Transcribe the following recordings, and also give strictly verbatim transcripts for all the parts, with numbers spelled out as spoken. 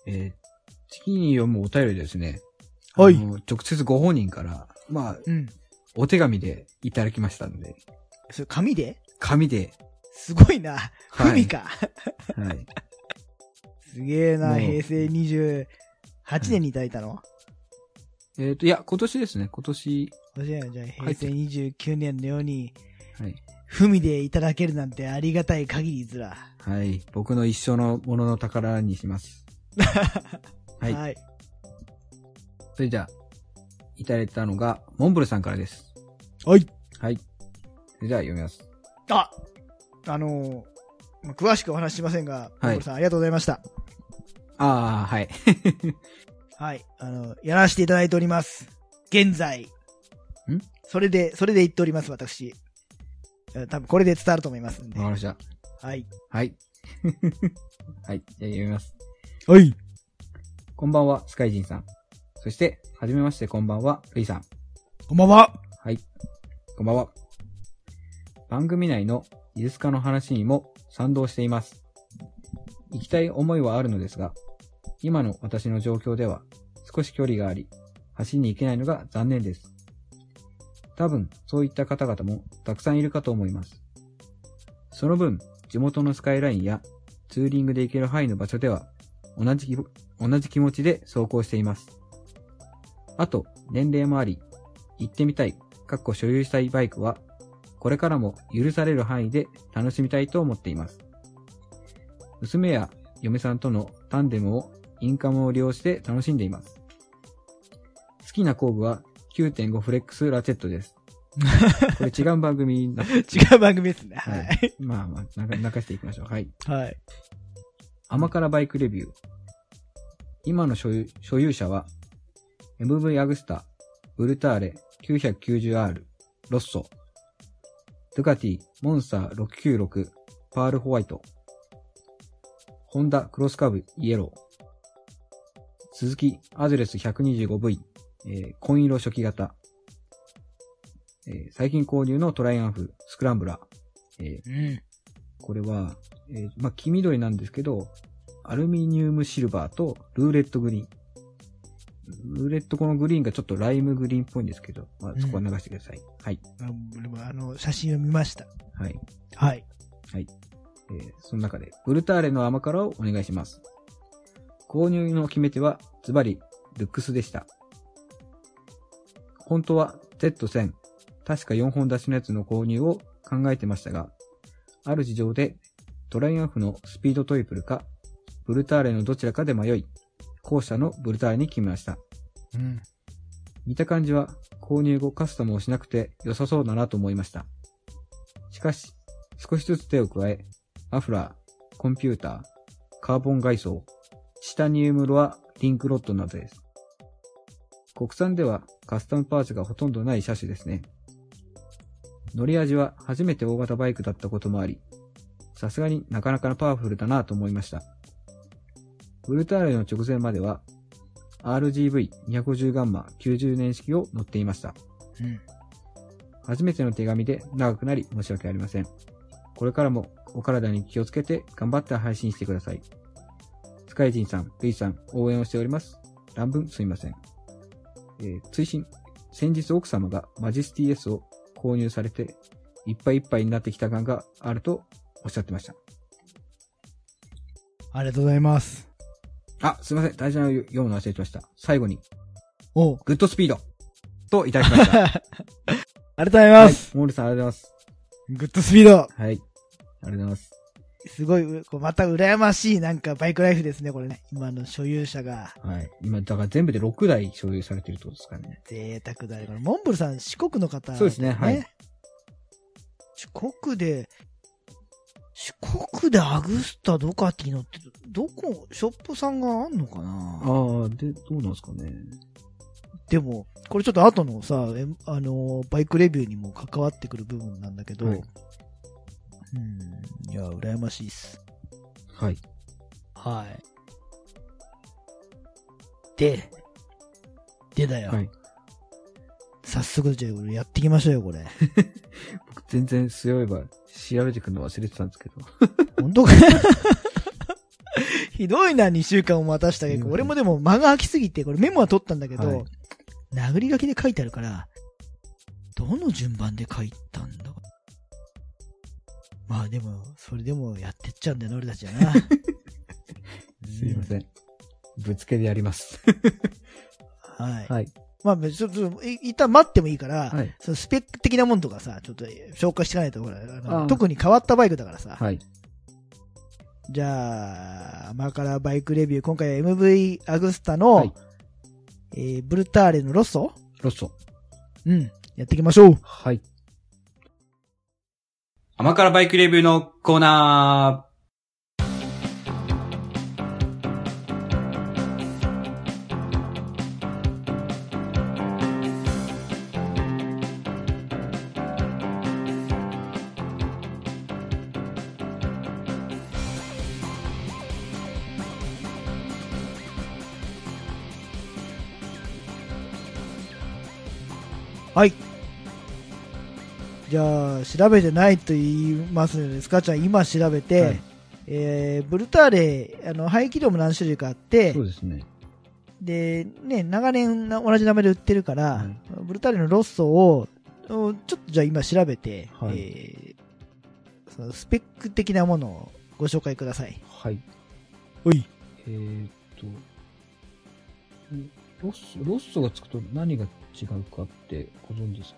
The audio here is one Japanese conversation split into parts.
えー、次に読むお便りですね。 はい。 直接ご本人から、まあ、 うん。 お手紙でいただきましたので。 それ紙で？ 紙で。 すごいな。紙か。 はい。 すげえな、平成にじゅうはちねんにいただいたの？はい、 えっと、いや、今年ですね、今年。 じゃあ、じゃあ平成にじゅうきゅうねんのように、 はい。 文でいただけるなんてありがたい限りずら。 はい。僕の一生のものの宝にします。はい。はい。それじゃあ、いただいたのが、モンブルさんからです。 はい。 はい。それじゃあ読みます。 ああのー、詳しくお話ししませんが、モンブルさんありがとうございました。 ああ、はい。 はい。あの、やらせていただいております。現在。んそれで、それで言っております、私。多分これで伝わると思いますんで。 わかりました。 はい。 はい。はい。じゃあ読みます。 はい。 こんばんは、スカイジンさん。そして、はじめましてこんばんは、ルイさん。 こんばんは。 はい。こんばんは。番組内のイルスカの話にも賛同しています。行きたい思いはあるのですが、今の私の状況では少し距離があり、走りに行けないのが残念です。多分、そういった方々もたくさんいるかと思います。その分、地元のスカイラインやツーリングで行ける範囲の場所では、同じ、同じ気持ちで走行しています。あと、年齢もあり、行ってみたい、かっこ所有したいバイクは、これからも許される範囲で楽しみたいと思っています。娘や嫁さんとのタンデムをインカムを利用して楽しんでいます。好きな工具は きゅうてんご フレックスラチェットです。これ違う番組な違う番組ですね。はい。はい、 まあまあ、泣かしていきましょう。はい。 はい。 甘辛バイクレビュー。今の所有、所有者は エムブイ アグスタ、ブルターレ きゅうひゃくきゅうじゅうアール、ロッソ、ドゥカティ、モンスターろくきゅうろく、パールホワイト、ホンダクロスカブイエロー、鈴木アドレス ひゃくにじゅうごブイ、えー、紺色初期型、えー、最近購入のトライアンフスクランブラー、えーうん、これは、えー、まあ、黄緑なんですけど、アルミニウムシルバーとルーレットグリーン。ルーレットこのグリーンがちょっとライムグリーンっぽいんですけど、まあ、そこは流してください。うん、はい。 あの、写真を見ました。 はい。 はい。 はい。えー、その中で、ブルターレの甘辛をお願いします。購入の決め手は、ズバリ、ルックスでした。本当は ゼットせん、確かよんほん出しのやつの購入を考えてましたが、ある事情で、トライアンフのスピードトリプルか、ブルターレのどちらかで迷い、後者のブルターレに決めました。 うん。 見た感じは、購入後カスタムをしなくて良さそうだなと思いました。しかし、少しずつ手を加え、マフラー、コンピューター、カーボン外装、チタニウムロア、リンクロッドなどです。国産ではカスタムパーツがほとんどない車種ですね。乗り味は初めて大型バイクだったこともあり、さすがになかなかパワフルだなと思いました。ブルターレの直前までは アールジーブイにひゃくごじゅう ガンマきゅうじゅうねん式を乗っていました。 うん、 初めての手紙で長くなり申し訳ありません。これからもお体に気をつけて頑張って配信してください。スカイジンさん、ルイさん、応援をしております。乱文すいません。えー、追伸、先日奥様がマジスティ S を購入されていっぱいいっぱいになってきた感があるとおっしゃってました。 ありがとうございます。 あ、すいません。大事なの読むの忘れてました。最後に。 おグッドスピードといただきました。 ありがとうございます。 はい、モールさんありがとうございます。 グッドスピード。 はい。ありがとうございます。 すごい、こうまた羨ましいなんかバイクライフですね、これね。今の所有者が。 はい。今、だから全部でろくだい所有されてるってことですかね。 贅沢だね。モンブルさん、四国の方、ね。 そうですね、はい。 四国で、四国でアグスタドカティのって、どこ、ショップさんがあんのかな？ ああ、で、どうなんですかね。 でも、これちょっと後のさ、あの、バイクレビューにも関わってくる部分なんだけど、はい、うん、いや、羨ましいっす。 はい。 はい。で、でだよ。はい。早速、じゃあ、やっていきましょうよ、これ。 僕、全然、そういえば、調べてくるの忘れてたんですけど。 本当かひどいな、にしゅうかんも待たしたけど、俺もでも間が空きすぎて、これメモは取ったんだけど、はい、殴り書きで書いてあるから、どの順番で書いたんだ。まあでも、それでもやってっちゃうんだよな、俺たちはな。 すいません。ぶつけでやります。 はい。 はい。 まあ、ちょっと、一旦待ってもいいから、はい、そのスペック的なもんとかさ、ちょっと紹介していかないと、ほら、あのあ特に変わったバイクだからさ。 はい。 じゃあ、マカラバイクレビュー、今回は エムブイ アグスタの、はい、えー、ブルターレのロッソロッソ。 うん。やっていきましょう。 はい。アマカラバイクレビューのコーナー。 はい。じゃあ、調べてないと言いますので、スカちゃん今調べて、はい、えー、ブルターレ、あの、排気量も何種類かあって、 そうですね。 で、ね、長年同じ名前で売ってるから、はい、ブルターレのロッソを、ちょっとじゃあ今調べて、はい、えー、そのスペック的なものをご紹介ください。 はい。 おい。 えーっと、ロッソ、ロッソがつくと何が違うかってご存知ですか？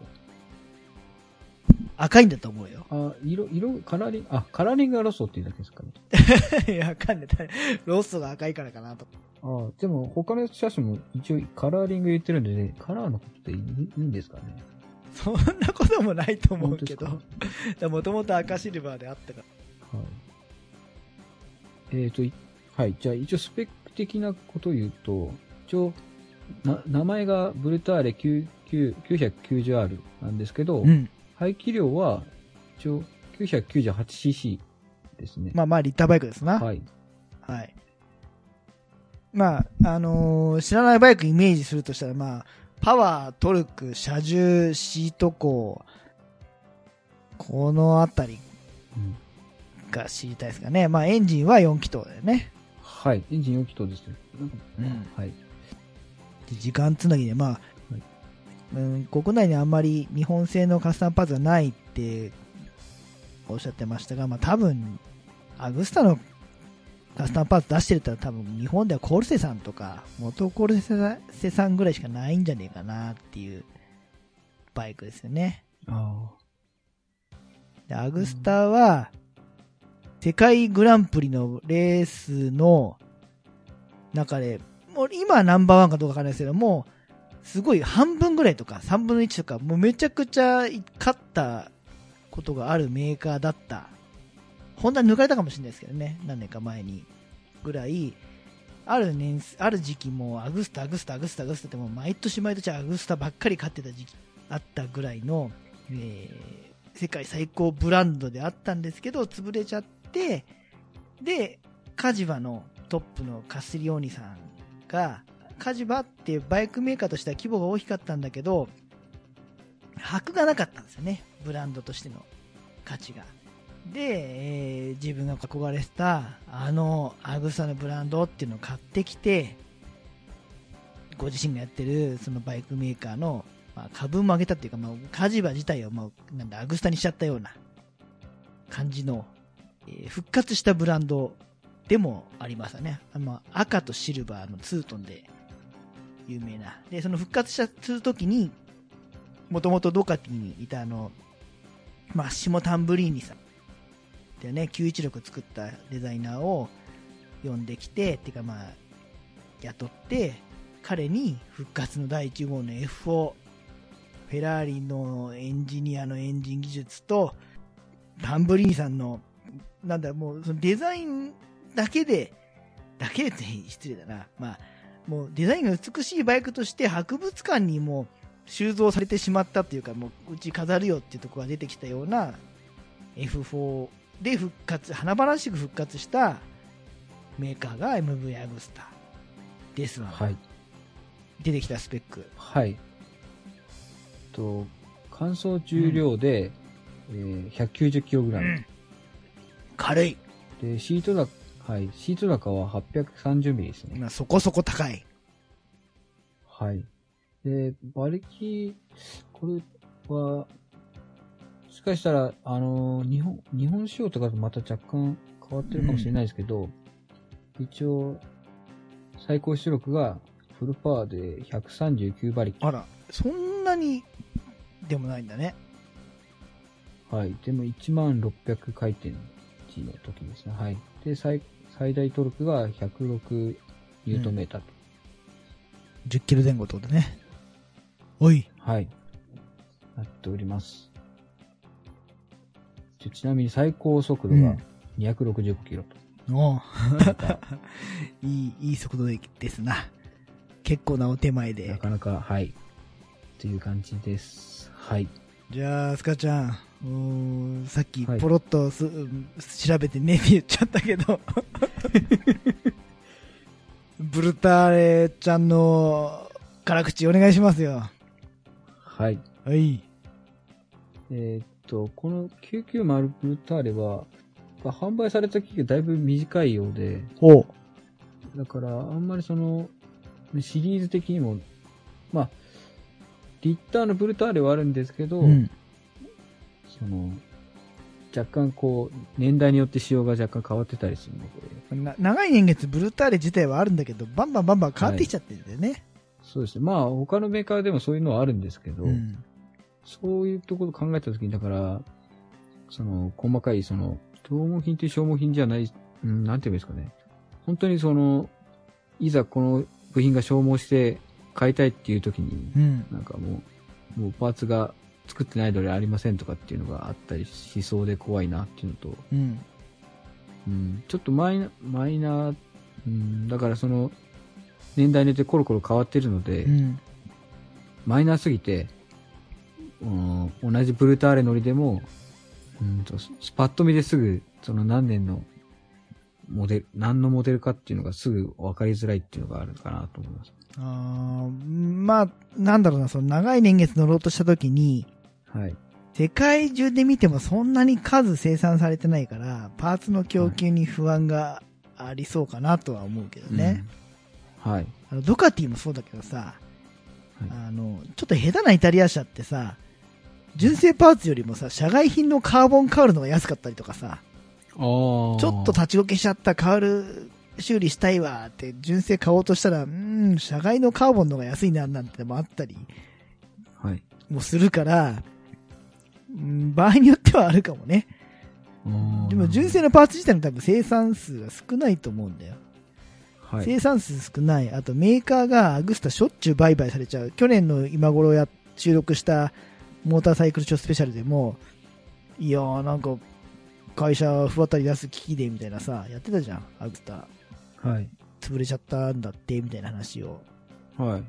赤いんだと思うよ。 あ、色、色、カラーリング、あ、カラーリングがロッソっていうだけですかね。 いや、わかんない。ロッソが赤いからかなと。 ああ、でも他の車種も一応カラーリング言ってるんでね、カラーのことっていい、いいんですかね？ そんなこともないと思うけど。もともと赤シルバーであったから。 はい。えっと、はい。じゃあ一応スペック的なことを言うと、一応、な名前がブルターレ きゅうひゃくきゅうじゅうアール なんですけど、うん、排気量は一応 きゅうひゃくきゅうじゅうはちシーシー ですね。 まあまあリッターバイクですな。 はい。 はい。まあ、あのー、知らないバイクイメージするとしたら、まあ、パワー、トルク、車重、シート高、このあたりが知りたいですかね。まあエンジンはよん気筒だよね。 はい。エンジンよん気筒ですね。 うん。 はい。 時間つなぎで、まあ、はい、うん、国内にあんまり日本製のカスタムパーツがないっておっしゃってましたが、まあ多分、アグスタのカスタムパーツ出してるったら多分日本ではコルセさんとか、元コルセさんぐらいしかないんじゃねえかなっていうバイクですよね。 あでアグスタは、世界グランプリのレースの中で、もう今はナンバーワンかどうかわかんないですけども、すごい半分ぐらいとかさんぶんのいちとか、もうめちゃくちゃ勝ったことがあるメーカーだった。ホンダに抜かれたかもしれないですけどね。何年か前に。ぐらい、ある年、ある時期もアグスタ、アグスタ、アグスタ、アグスタってもう毎年毎年アグスタばっかり買ってた時期あったぐらいの、えー、世界最高ブランドであったんですけど、潰れちゃって、で、カジバのトップのカスリオーニさんが、カジバっていうバイクメーカーとしては規模が大きかったんだけど、箔がなかったんですよね。ブランドとしての価値が。で、えー、自分が憧れてた、あの、アグスタのブランドっていうのを買ってきて、ご自身がやってる、そのバイクメーカーの、まあ、株も上げたっていうか、まあ、カジバ自体を、まあ、なんだ、アグスタにしちゃったような感じの、えー、復活したブランドでもありましたね。あの赤とシルバーのツートンで有名な。で、その復活したするときに、もともとドカティにいたあの、マッシモ・タンブリーニさんでね、きゅういちろく作ったデザイナーを呼んできて、っていうかまあ、雇って、彼に復活のだいいち号の エフフォー、フェラーリのエンジニアのエンジン技術と、タンブリーニさんの、なんだ、もうそのデザインだけで、だけでって失礼だな。まあ、もうデザインが美しいバイクとして博物館にも収蔵されてしまったっていうか、もううち飾るよっていうところが出てきたような エフフォー で復活、華々しく復活したメーカーが エムブイ アグスタですわ。 はい。 出てきたスペック。 はい。と、乾燥重量で、うん、えー、ひゃくきゅうじゅっキログラム、うん。 軽い。 で、シート高はい。シート高ははっぴゃくさんじゅうミリですね。 まあ、そこそこ高い。 はい。で、馬力、これは、もしかしたら、あのー、日本、日本仕様とかとまた若干変わってるかもしれないですけど、うん、一応、最高出力がフルパワーでひゃくさんじゅうきゅう馬力。 あら、そんなにでもないんだね。 はい。でもいちまんろっぴゃく回転値の時ですね。はい。で、最、最大トルクがひゃくろくニュートンメーターと。うんじゅっキロ前後ってことね。おい。 はい。なっております。ち, ちなみに最高速度がにひゃくろくじゅうごキロと。 うん、おいい、いい速度ですな。結構なお手前で。 なかなか、はい。という感じです。はい。 じゃあ、スカちゃん。さっきポロッとす、はい、調べてねって言っちゃったけど。ブルターレちゃんの辛口お願いしますよ。 はい。 はい。 えー、っと、このきゅうきゅうまるブルターレは、販売された期間だいぶ短いようで、 おだから、あんまりその、シリーズ的にも、まあ、リッターのブルターレはあるんですけど、うん、その、若干こう、年代によって仕様が若干変わってたりするので。 な長い年月ブルターレ自体はあるんだけど、バンバンバンバン変わってきちゃってるんだよね。はい、 そうですね。まあ、他のメーカーでもそういうのはあるんですけど、うん、そういうところを考えたときに、だから、その、細かい、その、消耗品という消耗品じゃない、うん、なんていうんですかね。本当にその、いざこの部品が消耗して買いたいっていうときに、うん、なんかもう、もうパーツが作ってないのでありませんとかっていうのがあったりしそうで怖いなっていうのと、うんうん、ちょっとマイナ、マイナー、うん、だからその、年代によってコロコロ変わってるので、うん、マイナーすぎて、うん、同じブルターレ乗りでも、うんと、スパッと見ですぐ、その何年のモデル、何のモデルかっていうのがすぐ分かりづらいっていうのがあるかなと思います。 あまあ、なんだろうな、その長い年月乗ろうとしたときに、はい。世界中で見てもそんなに数生産されてないから、パーツの供給に不安がありそうかなとは思うけどね。 うん、はい。 あの、ドカティもそうだけどさ、はい、あの、ちょっと下手なイタリア車ってさ、純正パーツよりもさ、社外品のカーボンカウルのが安かったりとかさ、ちょっと立ちこけしちゃったカウル修理したいわって純正買おうとしたら、うーん、社外のカーボンのが安いななんてもあったりもするから、はい、うん、場合によってはあるかもね。でも純正のパーツ自体の多分生産数が少ないと思うんだよ。はい、生産数少ない。あとメーカーがアグスタしょっちゅう売買されちゃう。去年の今頃や収録したモーターサイクルショースペシャルでも、いやーなんか会社不渡り出す機器でみたいなさ、やってたじゃん、アグスタ。はい。潰れちゃったんだってみたいな話を。はい。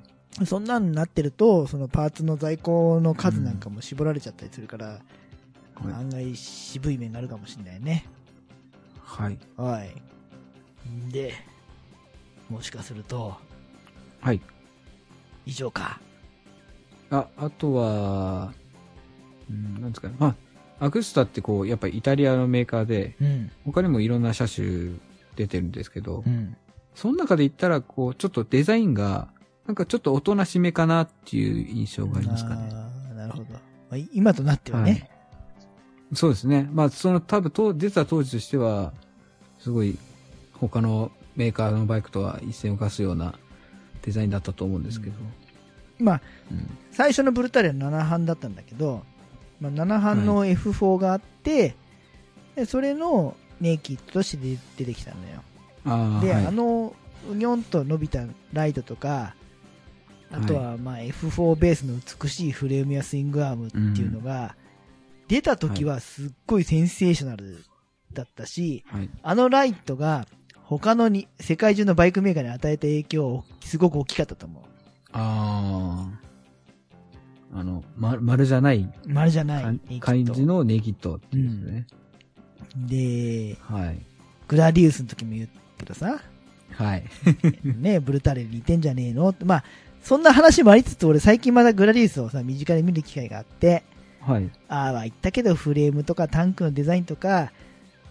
そんなんになってると、そのパーツの在庫の数なんかも絞られちゃったりするから、うん、案外渋い面があるかもしれないね。はい。はい。で、もしかすると、はい。以上か。 あ、あとは、うん、なんですかね。まあ、アグスタってこう、やっぱりイタリアのメーカーで、うん、他にもいろんな車種出てるんですけど、うん、その中で言ったら、こう、ちょっとデザインが、なんかちょっとおとなしめかなっていう印象がありますかね。 ああ、なるほど。まあ、今となってはね、はい。 そうですね。まあ、その多分と、出た当時としては、すごい、他のメーカーのバイクとは一線を画すようなデザインだったと思うんですけど。 うん、まあ、うん、最初のブルタリアのなな班だったんだけど、まあ、なな班の エフフォー があって、はい、でそれのネイキッドとして出てきたのよ。あで、はい、あの、うにょんと伸びたライトとか、あとはまあ エフフォー ベースの美しいフレームやスイングアームっていうのが、出た時はすっごいセンセーショナルだったし、はい、あのライトが他のに世界中のバイクメーカーに与えた影響すごく大きかったと思う。ああ。あの、ま、丸じゃない。 丸じゃない。 感じのネイキッドっていうですね。 うん、で、はい、グラディウスの時も言うけどさ。はい。ね、ブルタレに似てんじゃねえのって。まあ、そんな話もありつつ、俺最近まだグラディウスをさ、身近で見る機会があって、はい。ああは言ったけど、フレームとかタンクのデザインとか、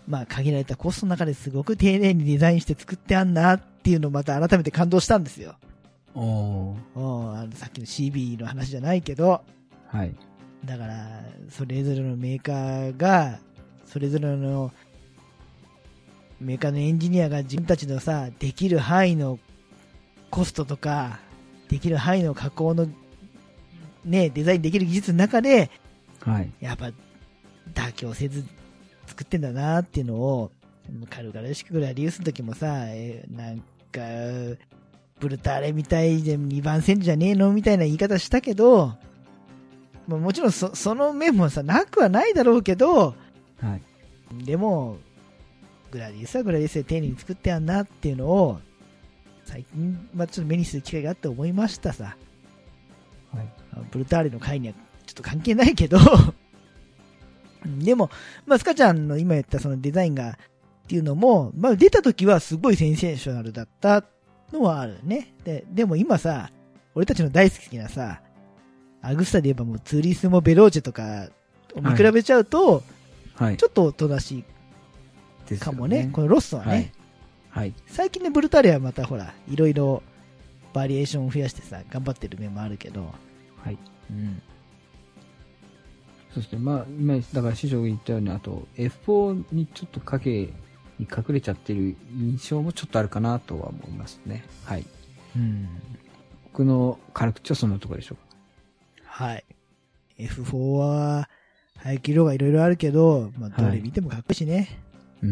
まあ限られたコストの中ですごく丁寧にデザインして作ってあんなっていうのをまた改めて感動したんですよ。 おー。 おあのさっきの シービー の話じゃないけど、 はい。 だから、それぞれのメーカーが、それぞれのメーカーのエンジニアが自分たちのさ、できる範囲のコストとか、できる範囲の加工のね、デザインできる技術の中で、 はい。 やっぱ妥協せず作ってんだなっていうのを、軽々しくグラディウスの時もさ、えーなんか、ブルターレみたいでにばん戦時じゃねえのみたいな言い方したけど、まあ、もちろんそその面もさ、なくはないだろうけど、 はい。 でも、グラディウスはグラディウスで丁寧に作ってやんなっていうのを、最近、まあ、ちょっと目にする機会があって思いましたさ。 はい。 ブルターレの回にはちょっと関係ないけどでも、まあ、スカちゃんの今言ったそのデザインがっていうのも、まあ、出た時はすごいセンセーショナルだったのはあるね。で、でも今さ、俺たちの大好きなさ、アグスタで言えばもうツーリスモベローチェとかを見比べちゃうと、 はい。 ちょっとおとなしですよいかもね。このロストはね。 はい。はい。 最近ね、ブルターレはまたほら、いろいろバリエーションを増やしてさ、頑張ってる面もあるけど、 はい。 うん。 そして、まあ、今、だから師匠が言ったように、あと、エフフォー にちょっと影に隠れちゃってる印象もちょっとあるかなとは思いますね。はい。 うん。 僕の辛口はそんなところでしょうか。 はい。エフフォー は、排気量がいろいろあるけど、まあ、どれ見てもかっこいいしね。 うん。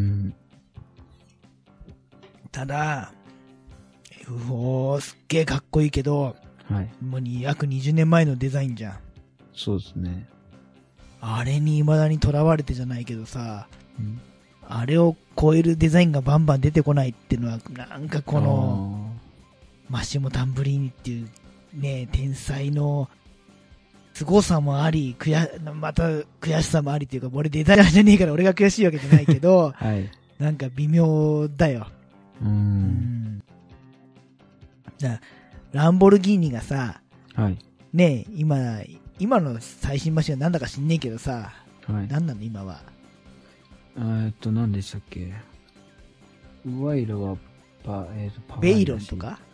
ただ、エフフォー すっげえかっこいいけど、 はい。 もうに約にじゅうねんまえのデザインじゃん。 そうですね。 あれに未だにとらわれてじゃないけどさ、 うん、 あれを超えるデザインがバンバン出てこないっていうのは、なんかこの、マシモ・タンブリーニっていうね、天才の凄さもあり、悔や、また悔しさもありっていうか、俺デザイナーじゃねえから俺が悔しいわけじゃないけど、 はい。 なんか微妙だよ。 うーん。 だランボルギーニがさ、 はい。 ねえ、今、今の最新マシンはなんだか知んねえけどさ、 はい。 なんなの今は。 えーっと、何でしたっけ。ウワイラはパ、えー、とパワーベイロンとか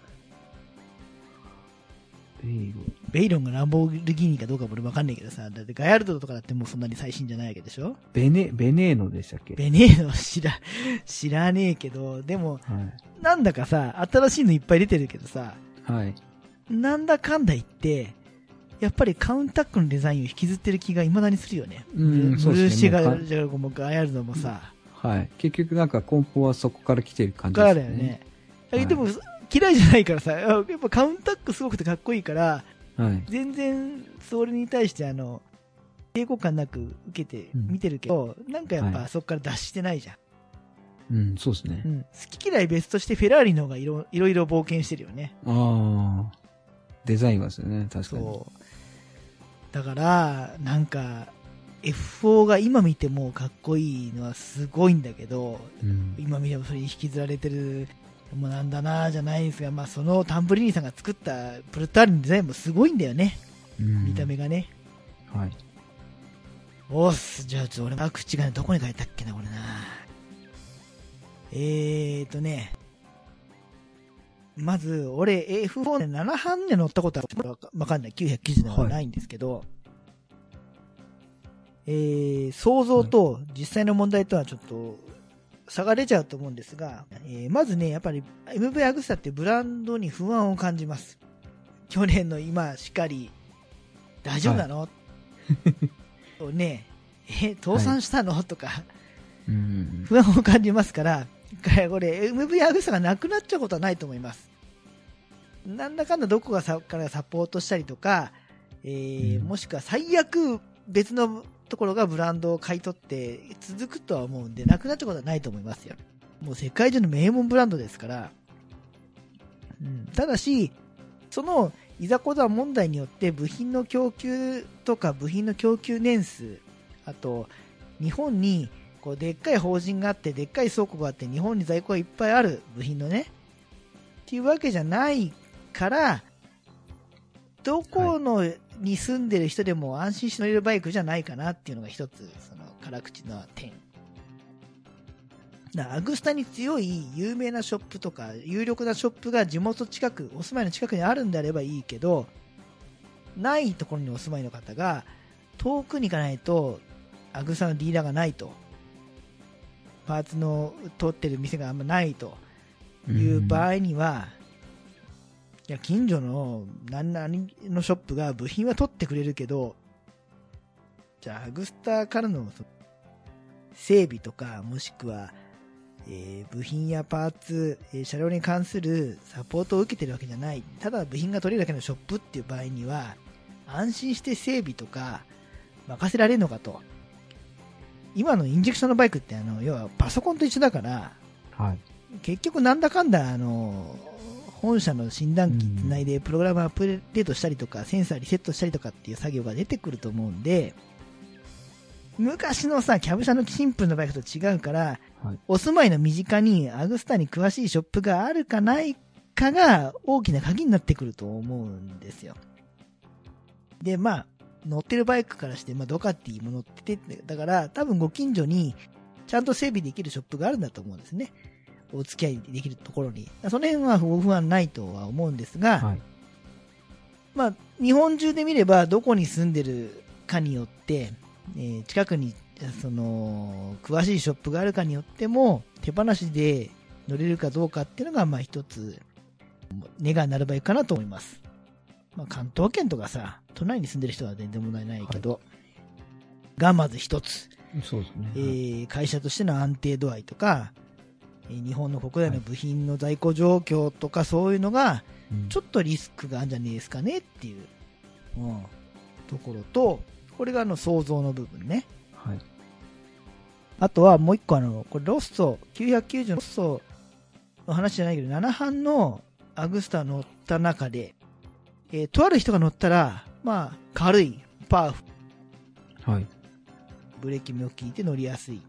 ベイロン。 ベイロンがランボルギーニかどうか俺わかんないけどさ、だってガヤルドとかだってもうそんなに最新じゃないわけでしょ。 ベネ、ベネーノでしたっけ。 ベネーノ知ら、知らねえけど、でも、 はい。 なんだかさ、新しいのいっぱい出てるけどさ、 はい。 なんだかんだ言って、やっぱりカウンタックのデザインを引きずってる気が未だにするよね。 うん、 ブそうですね。 ルーシガもうかジャゴもガヤルドもさ、 はい。結局なんか根本はそこから来てる感じかですね。 らだよね。 はいでも、嫌いじゃないからさ、やっぱカウンタックすごくてかっこいいから、 はい。 全然それに対してあの、抵抗感なく受けてうん見てるけど、なんかやっはいぱそこから脱してないじゃん。 うん、そうですね。 うん。好き嫌い別としてフェラーリの方がいろいろいろ冒険してるよね。 ああ。デザインはですよね、確かに。 そう。だから、なんか、エフフォー が今見てもかっこいいのはすごいんだけど、 うん。 今見てもそれに引きずられてるもなんだなじゃないですが、まあそのタンブリーニさんが作ったプルターリのデザインもすごいんだよね。 うん見た目がね。 はい。 おっす、じゃあちょっと俺は口がね、どこに書いたっけな、これな。えーとね、まず、俺 エフフォー でなな班で乗ったことはわかんない。きゅうひゃくきゅうじゅうななはないんですけど、はい、えー、想像と実際の問題とはちょっと差が出ちゃうと思うんですが、えー、まずね、やっぱり エムブイ アグスタってブランドに不安を感じます。去年の今しかり、大丈夫なの、はい、ねえ、倒産したの、はい、とか、 うん、 不安を感じますから、これ エムブイ アグスタがなくなっちゃうことはないと思います。なんだかんだどこがさからサポートしたりとか、えーうん、もしくは最悪別のところがブランドを買い取って続くとは思うんで、なくなっちゃうことはないと思いますよ。もう世界中の名門ブランドですから。うん、ただし、そのいざこざ問題によって部品の供給とか部品の供給年数、あと日本にこうでっかい法人があってでっかい倉庫があって日本に在庫がいっぱいある部品のねっていうわけじゃないから、どこのに住んでる人でも安心して乗れるバイクじゃないかなっていうのが一つその辛口の点だアグスタに強い有名なショップとか有力なショップが地元近く、お住まいの近くにあるんであればいいけど、ないところにお住まいの方が遠くに行かないとアグスタのディーラーがないと、パーツの取ってる店があんまないという場合には、いや近所の何々のショップが部品は取ってくれるけど、じゃあアグスタからの整備とか、もしくは、えー部品やパーツ、えー車両に関するサポートを受けてるわけじゃない、ただ部品が取れるだけのショップっていう場合には、安心して整備とか任せられるのかと。今のインジェクションのバイクってあの要はパソコンと一緒だから、 はい。 結局なんだかんだあの本社の診断機つないでプログラムアップデートしたりとか、センサーリセットしたりとかっていう作業が出てくると思うんで、昔のさキャブ車のシンプルなバイクと違うから、 はい。 お住まいの身近にアグスタに詳しいショップがあるかないかが大きな鍵になってくると思うんですよ。で、まあ、乗ってるバイクからして、まあ、ドカティも乗ってて、だから多分ご近所にちゃんと整備できるショップがあるんだと思うんですね。お付き合いできるところに。その辺はご不安ないとは思うんですが、 はい。 まあ、日本中で見ればどこに住んでるかによって、えー近くにその詳しいショップがあるかによっても手放しで乗れるかどうかっていうのがまあ一つ値がなるバイクかなと思います。まあ、関東圏とかさ都内に住んでる人は全然問題ないけど、がまず一つ、 そうですね。 えー会社としての安定度合いとか、えー日本の国内の部品の在庫状況とかそういうのがうんちょっとリスクがあるんじゃねえですかねっていう、うん、ところと、これがあの想像の部分ね。 はい。 あとはもう一個あの、これロッソ、きゅうひゃくきゅうじゅうのロッソの話じゃないけど、なな班のアグスタ乗った中で、えーとある人が乗ったら、まあ、軽い、パワフル、 はい。 ブレーキも効いて乗りやすい。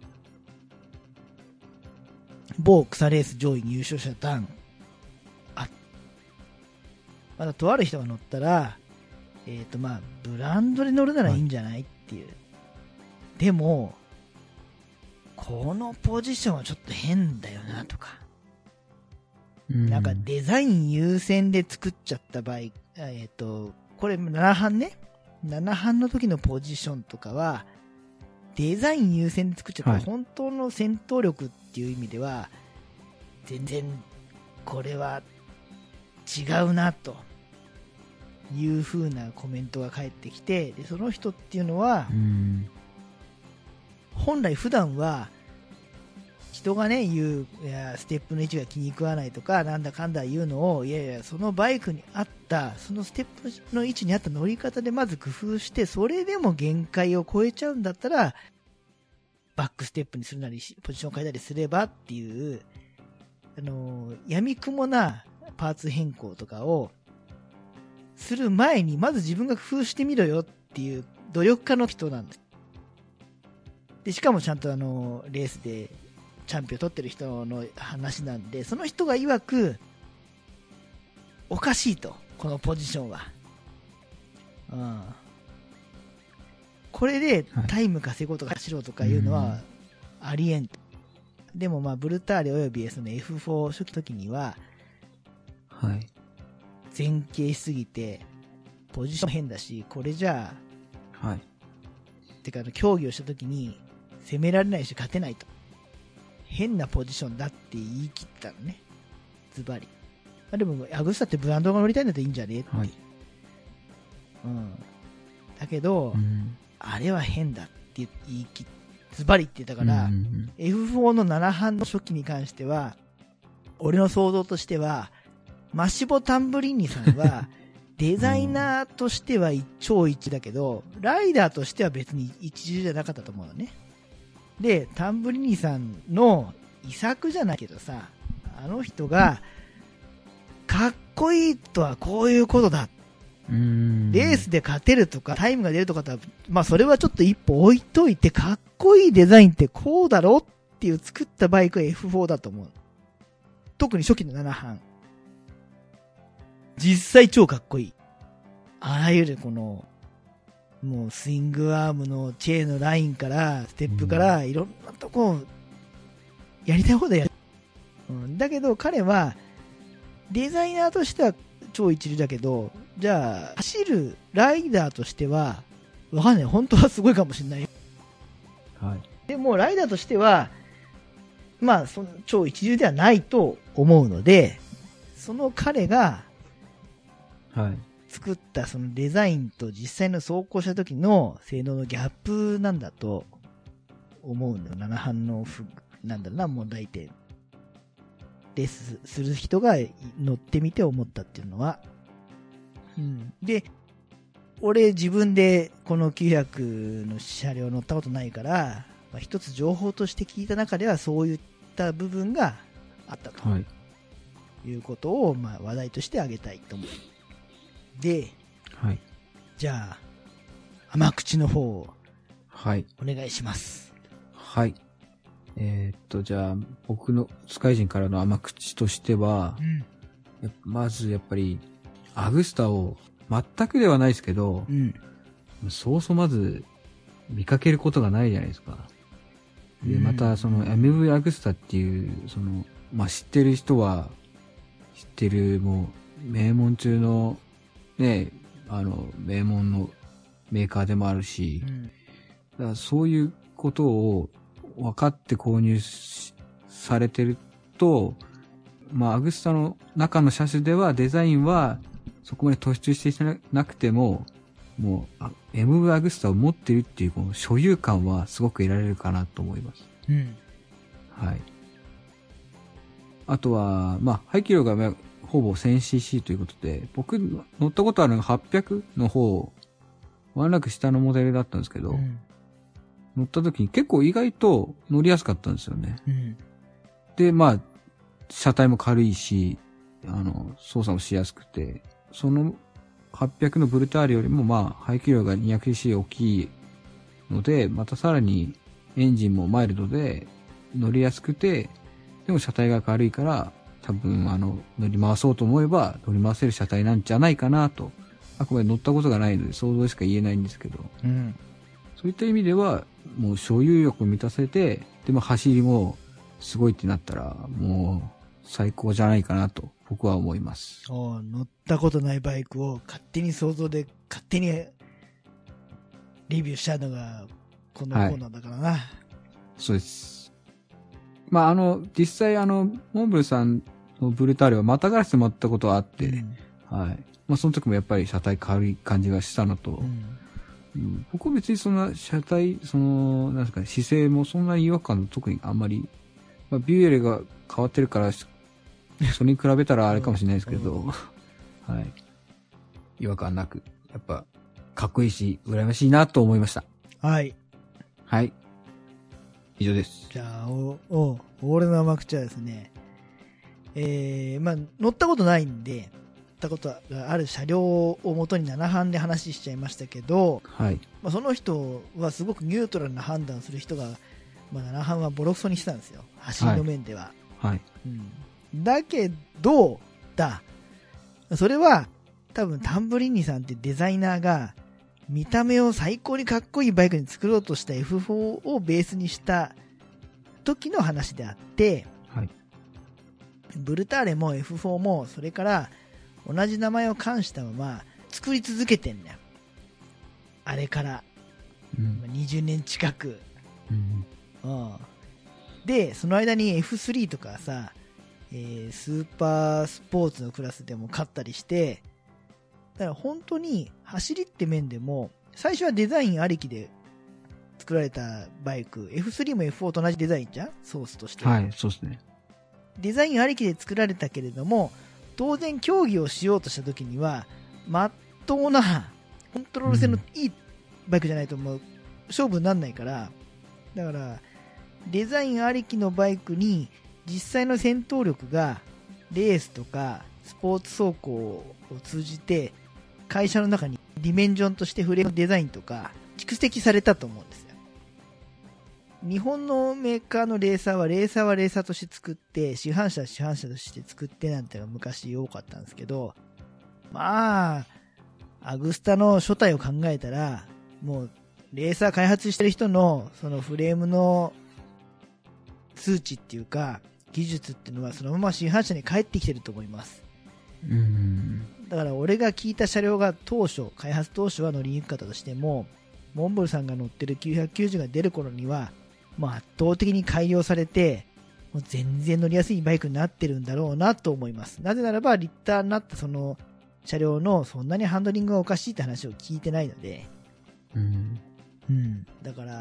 某草レース上位入賞者団。あ、まだとある人が乗ったら、えっ、とまあ、ブランドで乗るならいいんじゃないっていう。でも、このポジションはちょっと変だよなとか。なんかデザイン優先で作っちゃった場合、えっ、と、これなな班ね。なな班の時のポジションとかは、デザイン優先で作っちゃった、 はい本当の戦闘力っていう意味では、全然、これは違うなという風なコメントが返ってきて、でその人っていうのは、 うん。 本来普段は、人がね、言う、いや、ステップの位置が気に食わないとか、なんだかんだ言うのを、いやいや、そのバイクに合った、そのステップの位置に合った乗り方でまず工夫して、それでも限界を超えちゃうんだったら、バックステップにするなり、ポジションを変えたりすればっていう、あの、闇雲なパーツ変更とかを、する前に、まず自分が工夫してみろよっていう努力家の人なんです。で、しかもちゃんとあの、レースで、チャンピオン取ってる人の話なんで、その人が曰く、おかしいと、このポジションは。うん。これでタイム稼ごうとか走ろうとかいうのはありえん。でもまあ、ブルターレおよびその エフフォー 初期時には、 はい。 前傾しすぎて、ポジション変だし、これじゃあ、 はい。 てか、競技をした時に攻められないし勝てないと。変なポジションだって言い切ったのね。ズバリ。まあ、でも、アグスタってブランドが乗りたいんだったらいいんじゃねって。 はい。 うん。だけど、 うん。 あれは変だって言い切っズバリって言ったから、 うんうんエフフォー のなな班の初期に関しては、俺の想像としては、マシボ・タンブリンニさんは、デザイナーとしては一超一だけど、ライダーとしては別に一流じゃなかったと思うのね。で、タンブリニさんの遺作じゃないけどさ、あの人が、かっこいいとはこういうことだ。 うーん。 レースで勝てるとか、タイムが出るとかとは、まあそれはちょっと一歩置いといて、かっこいいデザインってこうだろっていう作ったバイクは エフフォー だと思う。特に初期のなな班。実際超かっこいい。あらゆるこの、もうスイングアームのチェーンのラインから、ステップから、いろんなとこ、 やりたい放題やる。うん、だけど彼は、デザイナーとしては超一流だけど、じゃあ、走るライダーとしては、わかんない。本当はすごいかもしれない。 はい。 でも、ライダーとしては、まあ、その超一流ではないと思うので、その彼が、 はい。 作ったそのデザインと実際の走行した時の性能のギャップなんだと思うんだよ。なな班のふ、なんだろうな、問題点。レースする人が乗ってみて思ったっていうのは。うん。で、俺自分でこのきゅうひゃくの車両乗ったことないから、まあ、一つ情報として聞いた中ではそういった部分があったと。 はい。 いうことを、まあ話題として挙げたいと思う。で、 はい。 じゃあ、甘口の方を、 はい。 お願いします。 はい。えー、っと、じゃあ、僕のスカイ人からの甘口としては、 うん、 まずやっぱり、アグスタを、全くではないですけど、 うん、 そうそうまず、見かけることがないじゃないですか。で、また、その、エムブイ アグスタっていう、その、まあ、知ってる人は、知ってる、もう、名門中の、ね、あの、名門のメーカーでもあるし、 うん、 だからそういうことを分かって購入されてると、まあ、アグスタの中の車種ではデザインはそこまで突出してなくても、もう、エムブイ アグスタを持ってるっていうこの所有感はすごく得られるかなと思います。 うん。 はい。あとは、まあ、排気量がほぼ せんシーシー ということで、僕乗ったことあるのがはっぴゃくの方、ワンランク下のモデルだったんですけど、うん、乗った時に結構意外と乗りやすかったんですよね。 うん、 で、まあ、車体も軽いし、あの、操作もしやすくて、そのはっぴゃくのブルタールよりもまあ、排気量が にひゃくシーシー 大きいので、またさらにエンジンもマイルドで乗りやすくて、でも車体が軽いから、多分あの、乗り回そうと思えば乗り回せる車体なんじゃないかなと。あくまで乗ったことがないので想像しか言えないんですけど、 うん、 そういった意味では、もう所有欲を満たせて、でも走りもすごいってなったら、もう最高じゃないかなと僕は思います。 乗ったことないバイクを勝手に想像で勝手にレビューしたのがこのコーナーだからな。はい、 そうです。まあ、あの、実際あの、モンブルさんのブルタールはまたがらせてもらったことはあって、うん、はい。まあ、その時もやっぱり車体軽い感じがしたのと、うんうん、僕は別にそんな車体、その、なんですかね、姿勢もそんなに違和感特にあんまり、まあ、ビューエルが変わってるから、それに比べたらあれかもしれないですけど、はい。違和感なく、やっぱ、かっこいいし、羨ましいなと思いました。 はい。 はい。以上です。 じゃあ、お、お、俺の甘口はですね、えー、まあ、乗ったことないんで、乗ったことがある車両を元になな班で話しちゃいましたけど、 はい。 まあ、その人はすごくニュートラルな判断をする人が、まあ、なな班はボロクソにしてたんですよ。走りの面では。 はい。はい、 うん。だけど、だ。それは、多分タンブリーニさんってデザイナーが、見た目を最高にかっこいいバイクに作ろうとした エフフォー をベースにした時の話であって、 はい、 ブルターレも エフフォー もそれから同じ名前を冠したまま作り続けてんだよ。あれから、うん、にじゅうねん近く、うんうん、でその間に エフスリー とかさ、えー、スーパースポーツのクラスでも勝ったりして、だから本当に走りって面でも最初はデザインありきで作られたバイク エフスリー も エフフォー と同じデザインじゃん、ソースとして。 はい、そうですね。 デザインありきで作られたけれども、当然競技をしようとした時にはまっとうなコントロール性のいいバイクじゃないともう勝負にならないから、だからデザインありきのバイクに実際の戦闘力がレースとかスポーツ走行を通じて会社の中にディメンジョンとしてフレームデザインとか蓄積されたと思うんですよ。日本のメーカーのレーサーはレーサーはレーサーとして作って、市販車は市販車として作ってなんてのが昔多かったんですけど、まあアグスタの初代を考えたら、もうレーサー開発してる人のそのフレームの数値っていうか、技術っていうのはそのまま新発車に帰ってきてると思います。 うん。 だから俺が聞いた車両が当初、開発当初は乗りにくかったとしても、モンゴルさんが乗ってるきゅうひゃくきゅうじゅうが出る頃には、もう圧倒的に改良されて、もう全然乗りやすいバイクになってるんだろうなと思います。なぜならば、リッターになったその車両のそんなにハンドリングがおかしいって話を聞いてないので、 うん。 うん。だから、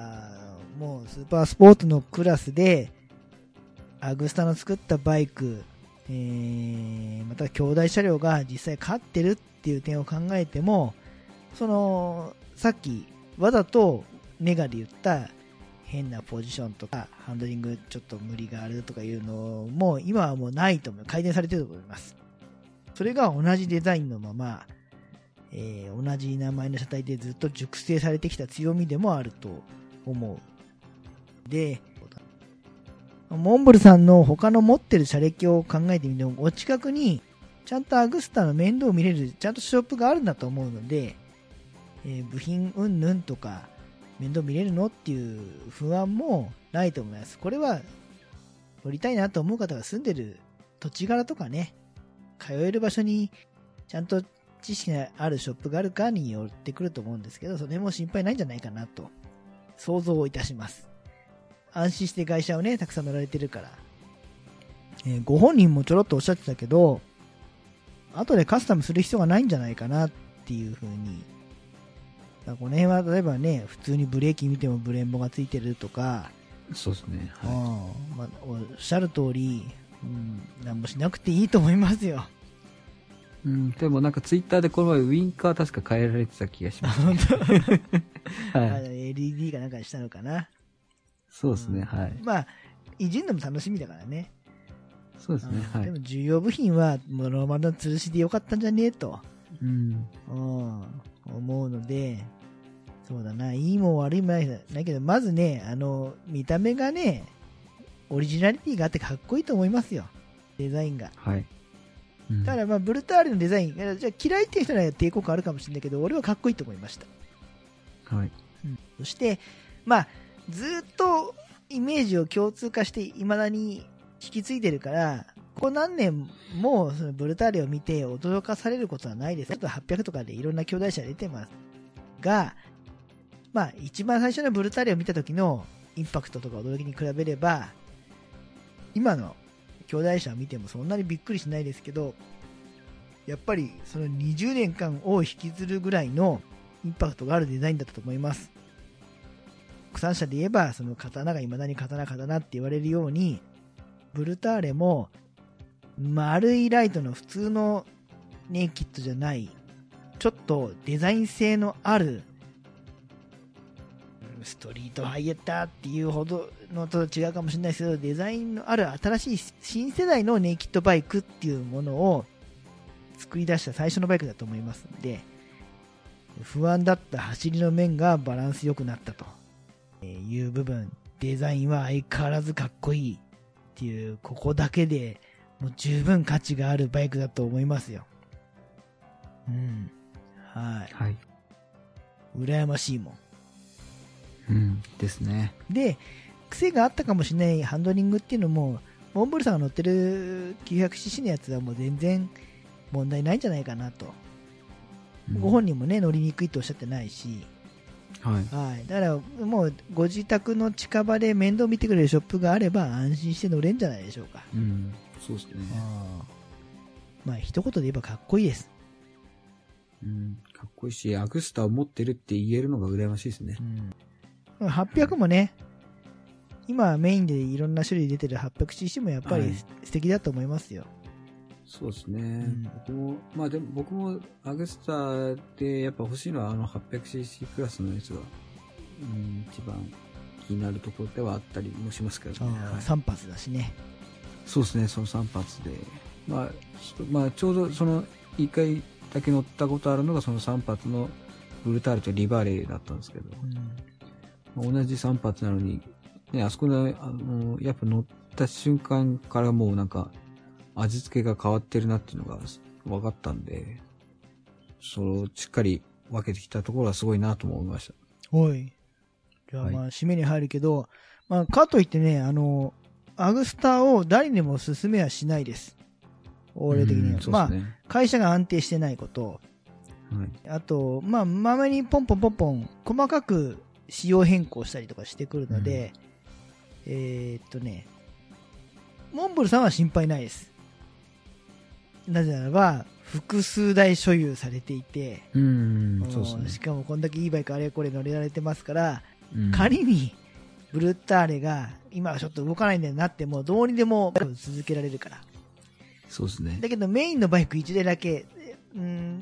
もうスーパースポーツのクラスで、アグスタの作ったバイク、えー、また兄弟車両が実際勝ってるっていう点を考えても、その、さっき、わざとネガで言った変なポジションとか、ハンドリングちょっと無理があるとかいうのも、今はもうないと思う。改善されてると思います。それが同じデザインのまま、えー、同じ名前の車体でずっと熟成されてきた強みでもあると思う。で、モンボルさんの他の持ってる車歴を考えてみても、お近くにちゃんとアグスタの面倒を見れるちゃんとショップがあるんだと思うので、えー、部品うんぬんとか面倒見れるのっていう不安もないと思います。これは乗りたいなと思う方が住んでる土地柄とかね、通える場所にちゃんと知識があるショップがあるかによってくると思うんですけど、それも心配ないんじゃないかなと想像をいたします。安心して外車をね、たくさん乗られてるから。えー、ご本人もちょろっとおっしゃってたけど、後でカスタムする必要がないんじゃないかなっていう風に。だからこの辺は例えばね、普通にブレーキ見てもブレンボがついてるとか、 そうですね。はい。 うん、まあ、おっしゃる通り、うん、何もしなくていいと思いますよ。 うん、でもなんかツイッターでこの前ウィンカー確か変えられてた気がします、 本当はい。 エルイーディー かなんかにしたのかな。 そうですね、 うん、 はい。 まあ、いじるのも楽しみだからね。 そうですね、はい。 でも重要部品はモノマルの吊るしでよかったんじゃねえと、 うん、 うん、思うので、そうだな、いいも悪いもないないけど、まずね、あの、見た目がね、オリジナリティがあってかっこいいと思いますよ。デザインが。 はい。うん、 ただまあ、ブルタールのデザイン、じゃあ嫌いっていう人には抵抗感あるかもしれないけど、俺はかっこいいと思いました。 はい。 うん、そして、まあ、ずっとイメージを共通化して未だに引き継いでるから、ここ何年もそのブルターレを見て驚かされることはないです。あとはっぴゃくとかでいろんな兄弟車出てますが、まあ一番最初のブルターレを見た時のインパクトとか驚きに比べれば、今の兄弟車を見てもそんなにびっくりしないですけど、やっぱりそのにじゅうねんかんを引きずるぐらいのインパクトがあるデザインだったと思います。国産車で言えば、その刀が未だに刀刀って言われるように、ブルターレも丸いライトの普通のネイキッドじゃない、ちょっとデザイン性のある、ストリートハイエッターっていうほどのと違うかもしれないですけど、デザインのある新しい新世代のネイキッドバイクっていうものを作り出した最初のバイクだと思いますので、不安だった走りの面がバランス良くなったという部分、デザインは相変わらずかっこいいっていう、ここだけでもう十分価値があるバイクだと思いますよ。うん。はい。 はい。 羨ましいもん。 うん。ですね。 で、癖があったかもしれないハンドリングっていうのも、モンブルさんが乗ってる きゅうひゃくシーシー のやつはもう全然問題ないんじゃないかなと。うん、ご本人もね、乗りにくいとおっしゃってないし、 はい。 はい。だから、もう、ご自宅の近場で面倒見てくれるショップがあれば、安心して乗れんじゃないでしょうか。 うん。そうですね。 あまあ、一言で言えばかっこいいです。 うん。かっこいいし、アグスタを持ってるって言えるのが羨ましいですね。 うん。はっぴゃくもね、今メインでいろんな種類出てる はっぴゃくシーシー もやっぱり素敵だと思いますよ。はい、 そうですね。うん、僕も、まあでも僕もアグスタでやっぱ欲しいのはあの はっぴゃくシーシー クラスのやつが、うん、一番気になるところではあったりもしますけどね。 はい、さん発だしね。 そうですね、そのさん発で。まあ、まあ、ちょうどそのいっかいだけ乗ったことあるのがそのさん発のブルタールとリバレーだったんですけど、うんまあ、同じさん発なのに、ね、あそこで、あの、やっぱ乗った瞬間からもうなんか、味付けが変わってるなっていうのが分かったんで、それをしっかり分けてきたところはすごいなとも思いました。 はい。じゃあまあ、締めに入るけど、まあ、かといってね、あの、 アグスターを誰にも勧めはしないです。俺的には。まあ、会社が安定してないこと。はい、あと、まあ、まめにポンポンポンポン、細かく仕様変更したりとかしてくるので、うん、えー、っとね、モンブルさんは心配ないです。なぜならば、複数台所有されていて、 うん、そうですね、 しかもこんだけいいバイクあれこれ乗れられてますから、 うん、 仮にブルッターレが今はちょっと動かないんだよなっても、どうにでも続けられるから。 そうですね。 だけどメインのバイクいちだいだけ、うん、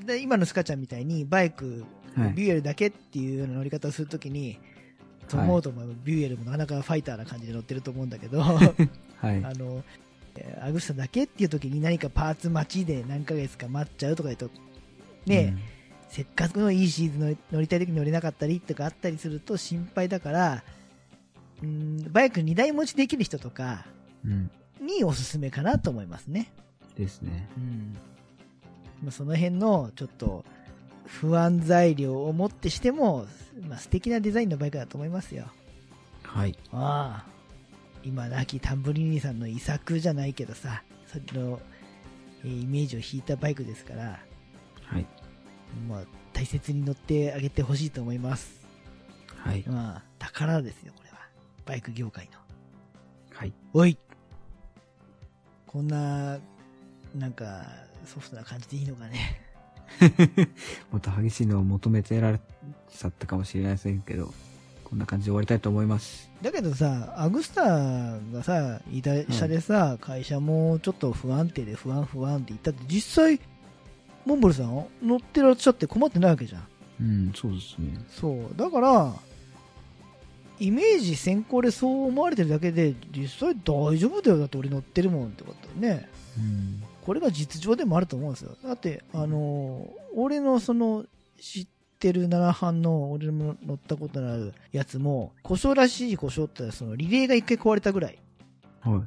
で今のスカちゃんみたいにバイク、はい、ビューエルだけっていうような乗り方をするときに、と思うと、はい、ビューエルもなかなかファイターな感じで乗ってると思うんだけど、はい、あのアグスタだけっていうときに何かパーツ待ちで何ヶ月か待っちゃうとか言うとね、うん、せっかくのいいシーズン乗りたいときに乗れなかったりとかあったりすると心配だから、うん、バイクにだい持ちできる人とかにおすすめかなと思いますね。 ですね。 うん、その辺のちょっと不安材料をもってしても、まあ、素敵なデザインのバイクだと思いますよ。 はい。 ああ、今亡きタンブリーニさんの遺作じゃないけどさ、さっきの、えー、イメージを引いたバイクですから、 はい。 まあ、大切に乗ってあげてほしいと思います。 はい。 まあ、宝ですよ、これは。バイク業界の。 はい。 おい。こんな、なんか、ソフトな感じでいいのかね。 もっと激しいのを求めてられちゃったかもしれませんけど、こんな感じで終わりたいと思います。 だけどさ、アグスターがさ、いた下でさ、はい、会社もちょっと不安定で不安不安って言ったって、実際、モンブルさん乗ってらっしゃって困ってないわけじゃん。 うん、そうですね。 そう。だから、イメージ先行でそう思われてるだけで、実際大丈夫だよ。だって俺乗ってるもんってことね。 うん。 これが実情でもあると思うんですよ。だって、あのー、俺のその、知ってるなな班の、俺も乗ったことのあるやつも、故障らしい故障ってそのリレーが一回壊れたぐらい。 はい。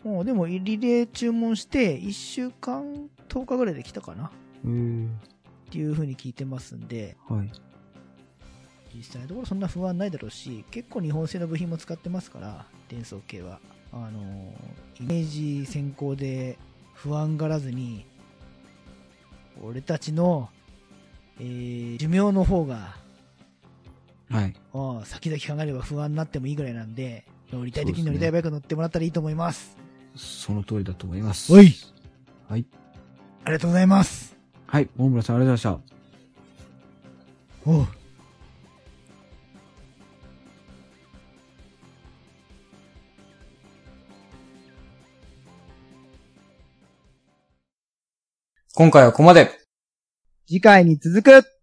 もうでもリレー注文して、いっしゅうかん、とおかぐらいで来たかな。 へー。 っていう風に聞いてますんで、 はい。 実際のところそんな不安ないだろうし、結構日本製の部品も使ってますから、伝送系は。あのー、イメージ先行で、不安がらずに、俺たちの、えー、寿命の方が、 はい。 ああ、先々考えれば不安になってもいいぐらいなんで、乗りたい時に乗りたいバイク乗ってもらったらいいと思います。 その通りだと思います。 おい。 はい。 ありがとうございます。 はい、大村さんありがとうございました。 おう。 今回はここまで。 次回に続く。